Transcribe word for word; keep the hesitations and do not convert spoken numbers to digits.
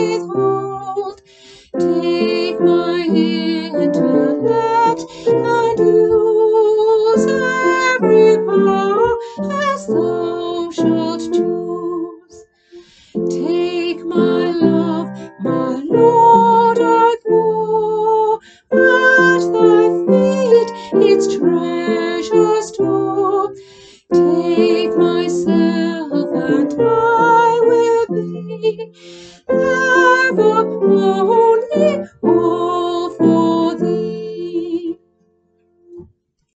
withhold. Take my intellect and use every power as thou shalt choose. Take my love, my Lord, I pour at thy feet its treasure store. Take myself, and I will be evermore